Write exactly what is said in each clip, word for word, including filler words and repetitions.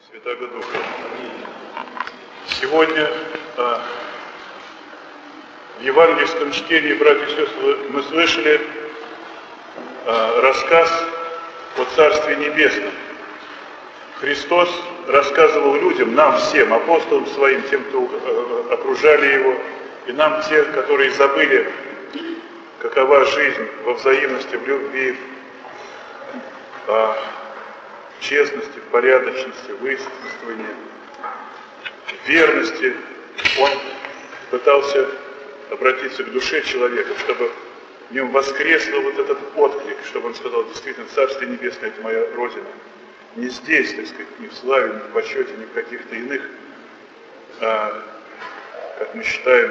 Святаго Духа. Сегодня а, в евангельском чтении, братья и сестры, мы слышали а, рассказ о Царстве Небесном. Христос рассказывал людям, нам всем, апостолам своим, тем, кто а, окружали Его, и нам, те, которые забыли, какова жизнь во взаимности, в любви, а, в честности, в порядочности, в истинствовании, в верности. Он пытался обратиться к душе человека, чтобы в нем воскресил вот этот отклик, чтобы он сказал: действительно, Царствие Небесное — это моя Родина. Не здесь, так сказать, не в славе, не в почете, не в каких-то иных, а, как мы считаем,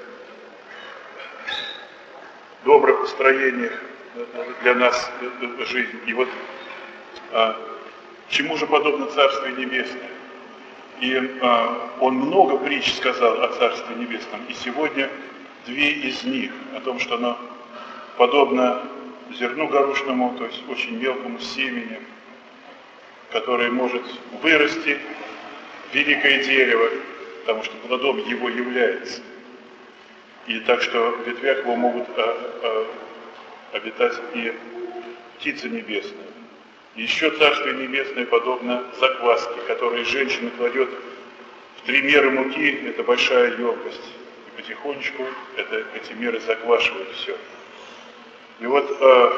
добрых устроениях для нас жизнь. И вот а, чему же подобно Царствие Небесное? И а, он много притч сказал о Царстве Небесном, и сегодня две из них о том, что оно подобно зерну горошному, то есть очень мелкому семени, которое может вырасти в великое дерево, потому что плодом его является. И так что в ветвях его могут а, а, обитать и птицы небесные. Еще Царствие Небесное подобно закваске, которую женщина кладет в три меры муки, это большая емкость. И потихонечку это, эти меры заквашивают все. И вот э,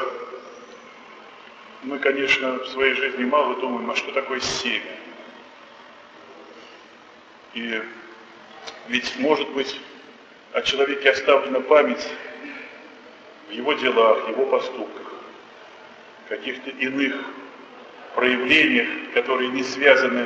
мы, конечно, в своей жизни мало думаем, а что такое семя. И ведь, может быть, о человеке оставлена память в его делах, его поступках, каких-то иных проявлениях, которые не связаны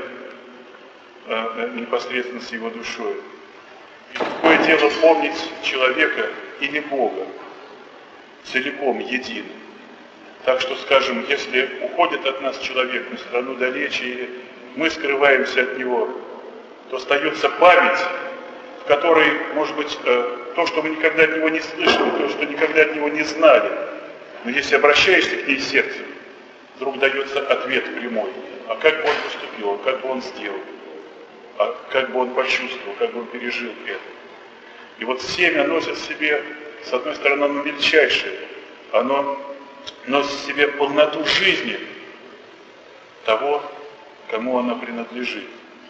а, непосредственно с его душой. И какое дело помнить человека или Бога целиком, едино. Так что, скажем, если уходит от нас человек на страну далече, или мы скрываемся от него, то остается память, в которой, может быть, то, что мы никогда от него не слышали, то, что никогда от него не знали. Но если обращаешься к ней сердцем, вдруг дается ответ прямой. А как бы он поступил, как бы он сделал, а как бы он почувствовал, как бы он пережил это. И вот семя носит в себе, с одной стороны, оно мельчайшее, оно носит в себе полноту жизни того, кому оно принадлежит.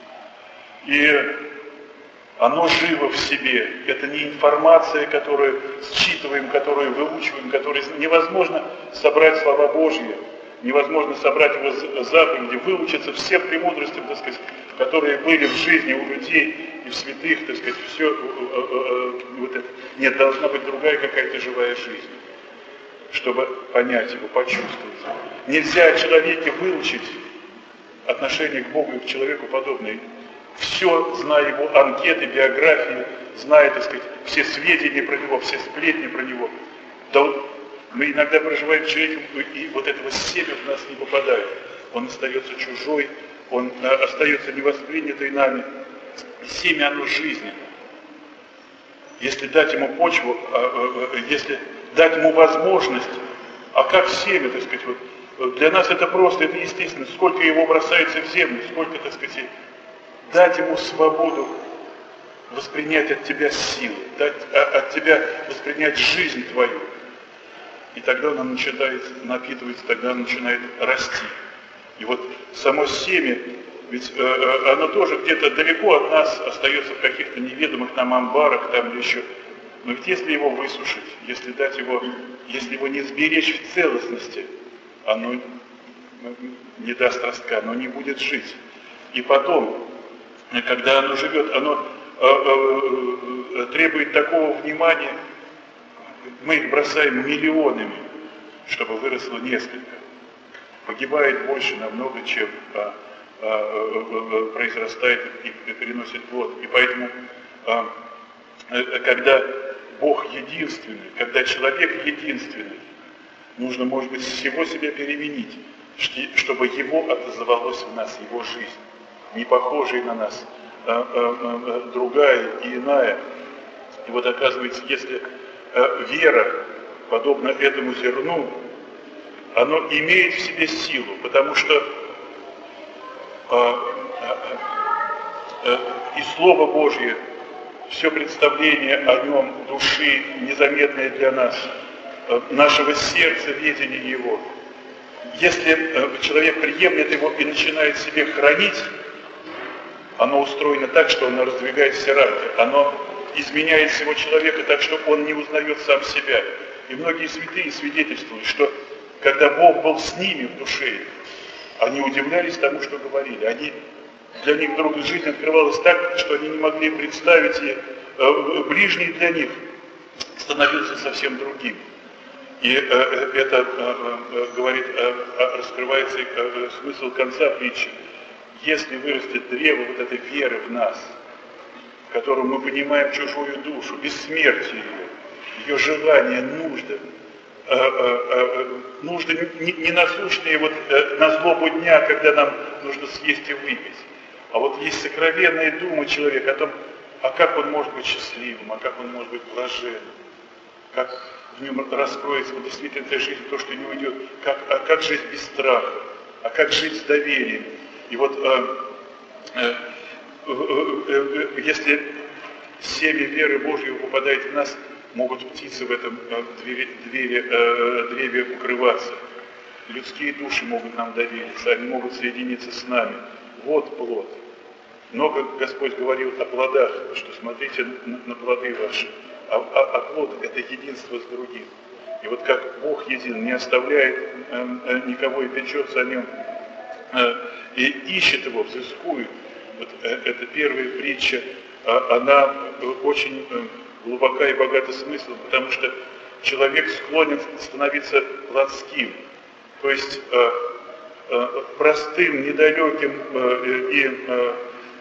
И оно живо в себе. Это не информация, которую считываем, которую выучиваем, которую невозможно собрать слова Божьи, невозможно собрать его заповеди, выучиться всем премудростям, так сказать, которые были в жизни у людей и в святых, так сказать, все вот это. Нет, должна быть другая какая-то живая жизнь, чтобы понять его, почувствовать. Нельзя о человеке выучить отношение к Богу и к человеку подобное. Все, зная его анкеты, биографии, зная, так сказать, все сведения про него, все сплетни про него. Да мы иногда проживаем с человеком, и вот этого семя в нас не попадает. Он остается чужой, он остается невоспринятый нами. И семя, оно жизненно. Если дать ему почву, если дать ему возможность, а как семя, так сказать, вот, для нас это просто, это естественно, сколько его бросается в землю, сколько, так сказать, дать ему свободу воспринять от тебя силы, дать от тебя воспринять жизнь твою. И тогда оно начинает напитываться, тогда оно начинает расти. И вот само семя, ведь э, оно тоже где-то далеко от нас остается в каких-то неведомых нам амбарах, там или еще. Но ведь если его высушить, если дать его, если его не сберечь в целостности, оно не даст ростка, оно не будет жить. И потом, когда оно живет, оно э, э, требует такого внимания, мы их бросаем миллионами, чтобы выросло несколько. Погибает больше намного, чем а, а, а, произрастает и, и переносит плод. И поэтому, а, когда Бог единственный, когда человек единственный, нужно, может быть, всего себя переменить, чтобы его отозвалось в нас, его жизнь, не похожая на нас, а, а, а, другая и иная. И вот оказывается, если а, вера, подобно этому зерну, оно имеет в себе силу, потому что а, и Слово Божье, все представление о нем, души, незаметное для нас, нашего сердца, видение его. Если человек приемлет его и начинает себе хранить, оно устроено так, что оно раздвигает все рамки, оно изменяет всего человека так, что он не узнает сам себя. И многие святые свидетельствуют, что когда Бог был с ними в душе, они удивлялись тому, что говорили. Они, для них вдруг жизнь открывалась так, что они не могли представить, и э, ближний для них становился совсем другим. И э, это э, э, говорит, э, раскрывается э, смысл конца притчи. Если вырастет древо вот этой веры в нас, в котором мы понимаем чужую душу, бессмертие ее, ее желание, нужды, э, э, э, нужды не, не насущные вот, э, на злобу дня, когда нам нужно съесть и выпить, а вот есть сокровенные думы человека о том, а как он может быть счастливым, а как он может быть блаженным, как в нем раскроется вот, действительно эта жизнь, то, что не уйдет, как, а как жить без страха, а как жить с доверием. И вот э, э, э, э, э, если семя веры Божьей попадает в нас, могут птицы в этом э, двери, двери, э, древе укрываться. Людские души могут нам довериться, они могут соединиться с нами. Вот плод. Много Господь говорил о плодах, что смотрите на, на плоды ваши. А, а, а плод – это единство с другим. И вот как Бог един, не оставляет э, э, никого и печется о нем, э, и ищет его, взыскует. Вот, э, это первая притча, э, она очень э, глубока и богата смыслом, потому что человек склонен становиться плотским, то есть э, э, простым, недалеким э, и э,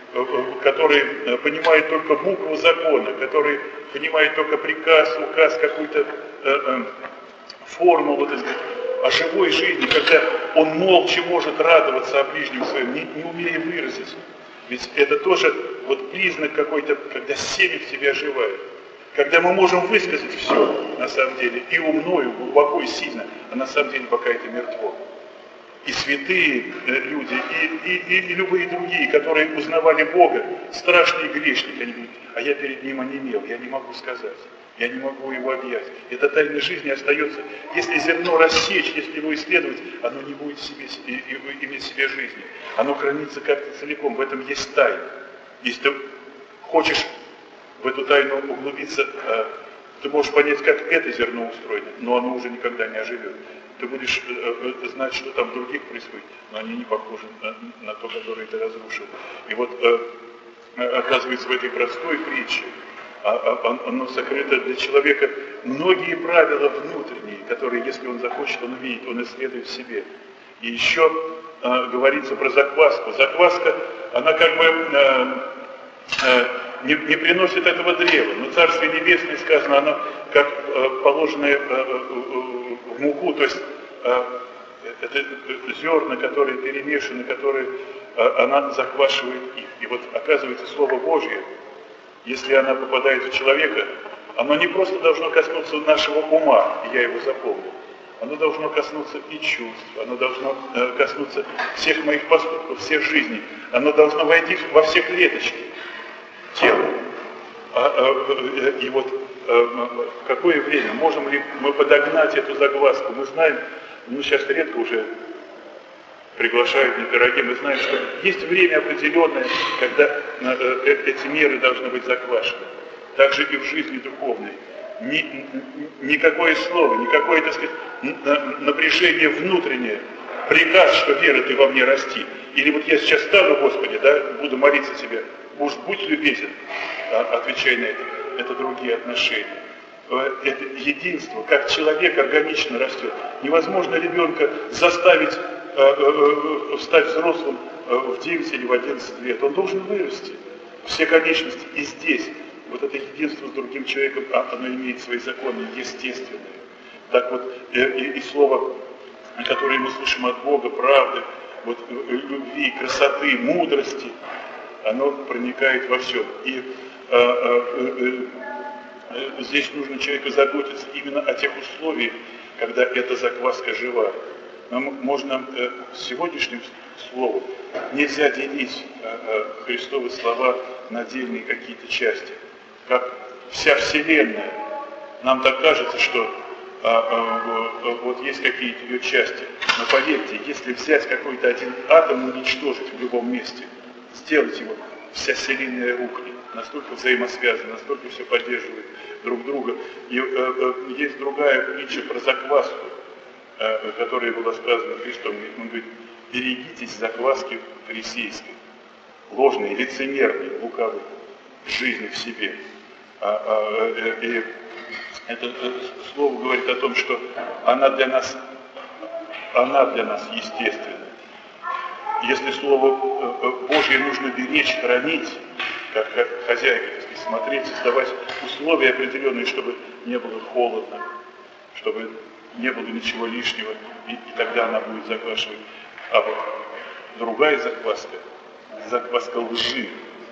который понимает только букву закона, который понимает только приказ, указ, какую-то э, э, формулу, так сказать, о живой жизни, когда он молча может радоваться о ближнем своем, не, не умея выразить. Ведь это тоже вот признак какой-то, когда семя в себе оживает. Когда мы можем высказать все, на самом деле, и умно, и глубоко, и сильно, а на самом деле пока это мертво. И святые люди, и, и, и, и любые другие, которые узнавали Бога, страшные грешники, они говорят, а я перед Ним онемел, я не могу сказать, я не могу Его объять. Эта тайна жизни остается, если зерно рассечь, если его исследовать, оно не будет в себе, и, и, иметь в себе жизни. Оно хранится как-то целиком, в этом есть тайна. Если ты хочешь в эту тайну углубиться, ты можешь понять, как это зерно устроено, но оно уже никогда не оживет. Ты будешь э, э, знать, что там других происходит, но они не похожи на, на то, которое ты разрушил. И вот э, оказывается в этой простой притче, а, а, оно сокрыто для человека многие правила внутренние, которые, если он захочет, он увидит, он исследует в себе. И еще э, говорится про закваску. Закваска, она как бы э, э, не, не приносит этого древа, но Царствие Небесное, сказано, оно как э, положенное э, э, в муку, то есть э, это зерна, которые перемешаны, которые э, она заквашивает их. И вот оказывается Слово Божье, если оно попадает в человека, оно не просто должно коснуться нашего ума, и я его запомнил, оно должно коснуться и чувств, оно должно э, коснуться всех моих поступков, всех жизней, оно должно войти во все клеточки тела. А, а, и вот а, в какое время можем ли мы подогнать эту закваску? Мы знаем, ну сейчас редко уже приглашают на пироги, мы знаем, что есть время определенное, когда э, эти меры должны быть заквашены. Также и в жизни духовной. Ни, никакое слово, никакое, так сказать, напряжение внутреннее, приказ, что вера ты во мне расти. Или вот я сейчас стану, Господи, да, буду молиться Тебе, может, будь любезен, отвечай на это. Это другие отношения. Это единство, как человек органично растет. Невозможно ребенка заставить э, э, стать взрослым э, в девять или в одиннадцать лет. Он должен вырасти. Все конечности и здесь. Вот это единство с другим человеком, оно имеет свои законы естественные. Так вот, и, и, и слово, которое мы слышим от Бога, правды, вот, любви, красоты, мудрости, оно проникает во все. И а, а, а, здесь нужно человеку заботиться именно о тех условиях, когда эта закваска жива. нам можно э, сегодняшним словом нельзя делить э, э, Христовы слова на отдельные какие-то части. Как вся Вселенная, нам так кажется, что а, а, а, вот есть какие-то ее части. Но поверьте, если взять какой-то один атом и уничтожить в любом месте, сделать его, вся Вселенная рухнет. Настолько взаимосвязано, настолько все поддерживает друг друга. И э, э, есть другая притча про закваску, э, которая была сказана Христом. Он говорит: берегитесь закваски фарисейской, ложной, лицемерной, лукавой жизни в себе. А, а, э, и это э, слово говорит о том, что она для нас, она для нас естественна. Если Слово Божье нужно беречь, хранить, как хозяйка, так сказать, смотреть, создавать условия определенные, чтобы не было холодно, чтобы не было ничего лишнего, и, и тогда она будет заквашивать. А вот другая закваска, закваска лжи,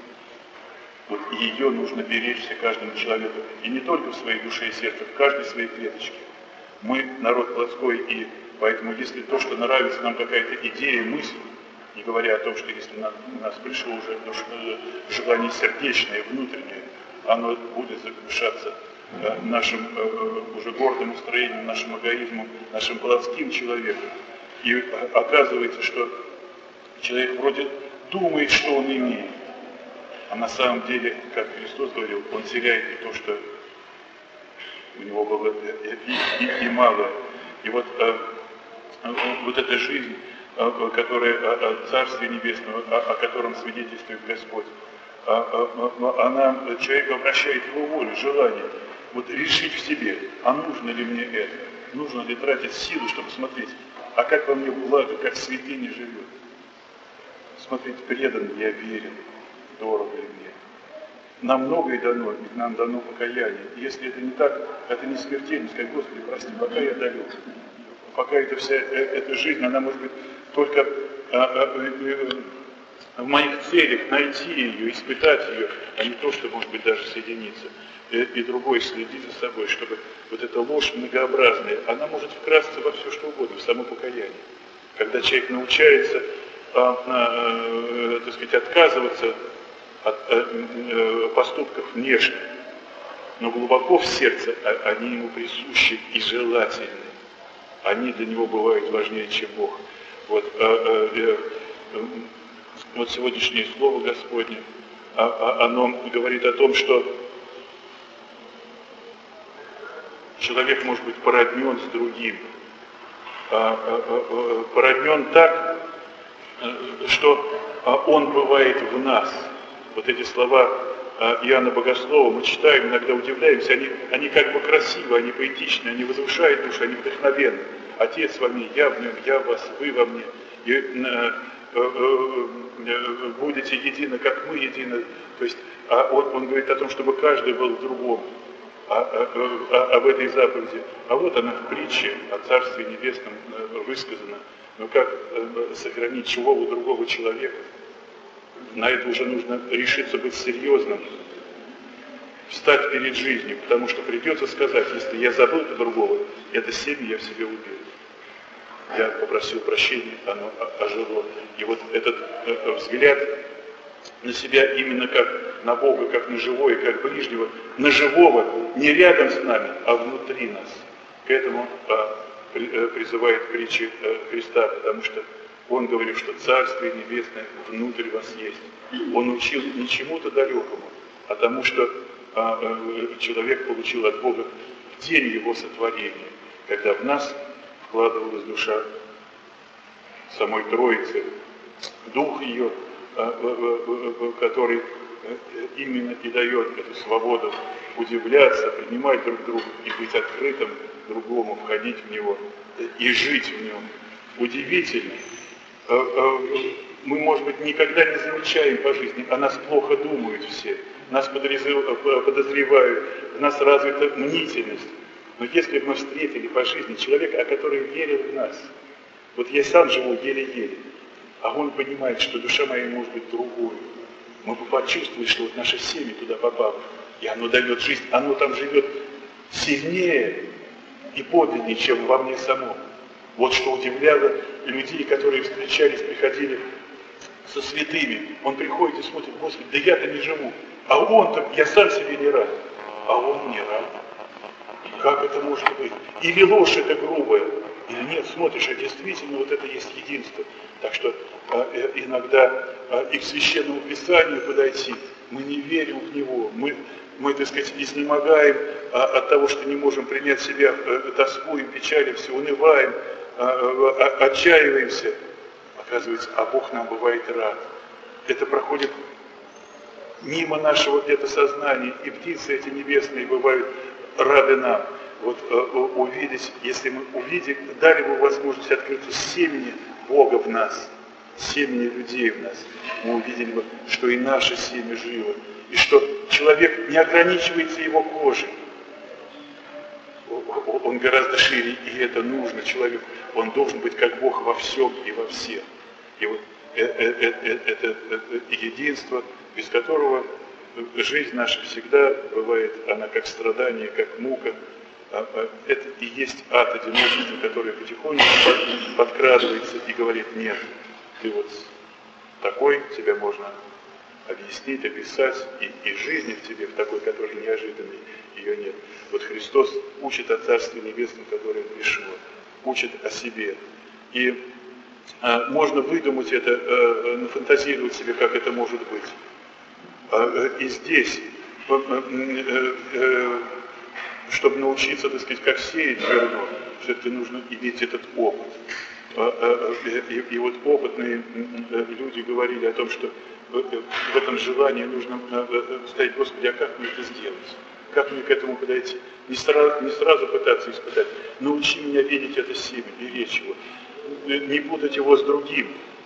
вот ее нужно беречься каждому человеку. И не только в своей душе и сердце, в каждой своей клеточке. Мы народ плотской, и поэтому если то, что нравится нам какая-то идея, мысль, не говоря о том, что если на, у нас пришло уже желание сердечное, внутреннее, оно будет заглушаться э, нашим э, уже гордым устроением, нашим эгоизмом, нашим плотским человеком. И э, оказывается, что человек вроде думает, что он имеет, а на самом деле, как Христос говорил, он теряет и то, что у него было и, и, и малое. И вот, э, вот эта жизнь, которая о Царстве Небесном, о, о котором свидетельствует Господь, она, человек обращает его волю, желание, вот решить в себе, а нужно ли мне это, нужно ли тратить силу, чтобы смотреть, а как во мне благо, как святыня живет. Смотреть, предан ли я, верен, дорого ли мне. Нам многое дано, ведь нам дано покаяние. Если это не так, это не смертельно, сказать: Господи, прости, пока я далек. Пока эта вся эта жизнь, она может быть только а, а, в моих целях найти ее, испытать ее, а не то, что, может быть, даже соединиться. И, и другой, следить за собой, чтобы вот эта ложь многообразная, она может вкрасться во все, что угодно, в само покаяние. Когда человек научается, а, а, так сказать, отказываться от а, поступков внешних, но глубоко в сердце они ему присущи и желательны. Они для него бывают важнее, чем Бог. Вот, а, а, а, вот сегодняшнее Слово Господне, а, а, оно говорит о том, что человек может быть породнен с другим. А, а, а, породнен так, что он бывает в нас. Вот эти слова Иоанна Богослова мы читаем, иногда удивляемся, они, они как бы красивы, они поэтичны, они возвышают душу, они вдохновенны. Отец во мне, я в нем, я в вас, вы во мне. И, э, э, э, будете едины, как мы едины. То есть а он, он говорит о том, чтобы каждый был в другом, а, а, а, об этой заповеди. А вот она в притче о Царстве Небесном высказана. Но как э, сохранить чужого другого человека? На это уже нужно решиться быть серьезным, встать перед жизнью, потому что придется сказать: если я забыл другого, это семя я в себе убил. Я попросил прощения, оно ожило. И вот этот э, взгляд на себя именно как на Бога, как на живое, как ближнего, на живого, не рядом с нами, а внутри нас. К этому э, при, э, призывает притча э, Христа, потому что Он говорил, что Царствие Небесное внутрь вас есть. Он учил не чему-то далекому, а тому, что а, а, человек получил от Бога в день его сотворения, когда в нас вкладывалась душа самой Троицы, Дух ее, а, а, а, который именно и дает эту свободу удивляться, принимать друг друга и быть открытым другому, входить в него и жить в нем. Удивительно. Мы, может быть, никогда не замечаем по жизни, о нас плохо думают все, нас подозревают, в нас развита мнительность. Но если бы мы встретили по жизни человека, который верил в нас, вот я сам живу еле-еле, а он понимает, что душа моя может быть другой, мы бы почувствовали, что вот наше семя туда попало, и оно дает жизнь, оно там живет сильнее и подлиннее, чем во мне самом. Вот что удивляло людей, которые встречались, приходили со святыми. Он приходит и смотрит: Господи, да я-то не живу. А он-то, я сам себе не рад. А он не рад. Как это может быть? Или ложь это грубая, или нет, смотришь, а действительно вот это есть единство. Так что э, иногда э, и к Священному Писанию подойти, мы не верим в него, мы, мы так сказать, изнемогаем э, от того, что не можем принять себя, э, тоскуем, печалимся, унываем, э, э, отчаиваемся. Оказывается, а Бог нам бывает рад. Это проходит мимо нашего где-то сознания, и птицы эти небесные бывают рады нам. Вот э, увидеть, если мы увидим, дали бы возможность открыться семени Бога в нас, семени людей в нас, мы увидели бы, что и наше семя живо, и что человек не ограничивается его кожей. Он гораздо шире, и это нужно человеку. Он должен быть как Бог во всем и во всех. И вот это единство, без которого жизнь наша всегда бывает, она как страдание, как мука. Это и есть ад одиночества, который потихоньку подкрадывается и говорит: нет, ты вот такой, тебя можно объяснить, описать, и, и жизни в тебе, в такой, который неожиданный, ее нет. Вот Христос учит о Царстве Небесном, которое пришло, учит о себе. И а, можно выдумать это, а, нафантазировать себе, как это может быть. А, и здесь, а, а, а, чтобы научиться, так сказать, как сеять зерно, все-таки нужно иметь этот опыт. И, и вот опытные люди говорили о том, что в этом желании нужно сказать: Господи, а как мне это сделать? Как мне к этому подойти? Не сразу, не сразу пытаться испытать. Научи меня видеть это семя, беречь его, не путать его с другим.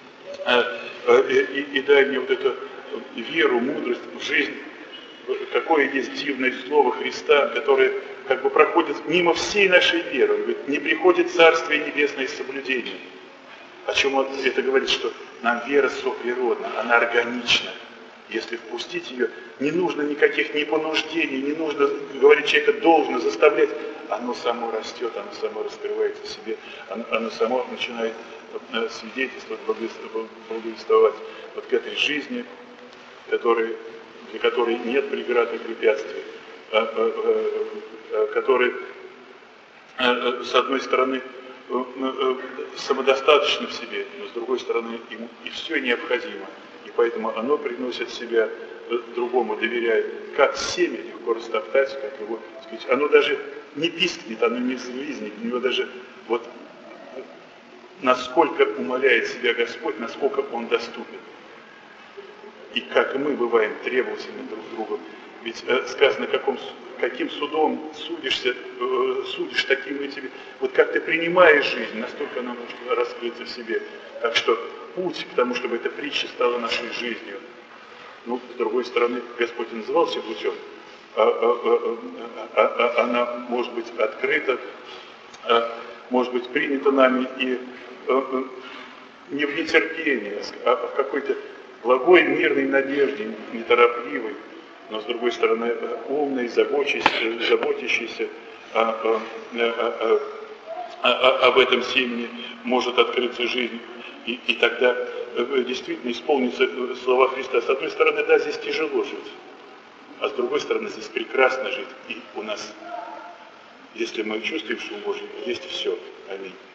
И, и дай мне вот эту веру, мудрость в жизнь. Какое есть дивное слово Христа, которое как бы проходит мимо всей нашей веры. Он говорит: не приходит Царствие Небесное с соблюдением. О чем он это говорит, что нам вера соприродна, она органична. Если впустить ее, не нужно никаких ни понуждений, не нужно говорить: человека должно заставлять. Оно само растет, оно само раскрывается себе, оно, оно само начинает свидетельствовать, благовествовать вот к этой жизни, которой, для которой нет преград и препятствий, который, с одной стороны, самодостаточно в себе, но с другой стороны, ему и все необходимо. И поэтому оно приносит себя другому, доверяет. Как семя легко растоптать, как его, так сказать, оно даже не пискнет, оно не взвизнет, у него даже вот насколько умаляет себя Господь, насколько Он доступен. И как мы бываем требовательны друг к другу. Ведь э, сказано, каком, каким судом судишься, э, судишь, таким и тебе. Вот как ты принимаешь жизнь, настолько она может раскрыться в себе. Так что путь к тому, чтобы эта притча стала нашей жизнью. Ну, с другой стороны, Господь называл себя путем. А, а, а, а, а, она может быть открыта, а, может быть принята нами и а, не в нетерпении, а в какой-то благой, мирной надежде, неторопливой, но, с другой стороны, умной, заботящейся, заботящейся о, о, о, о, о, об этом семени может открыться жизнь. И, и тогда действительно исполнится слова Христа. С одной стороны, да, здесь тяжело жить, а с другой стороны, здесь прекрасно жить. И у нас, если мы чувствуем, что мы можем, есть все. Аминь.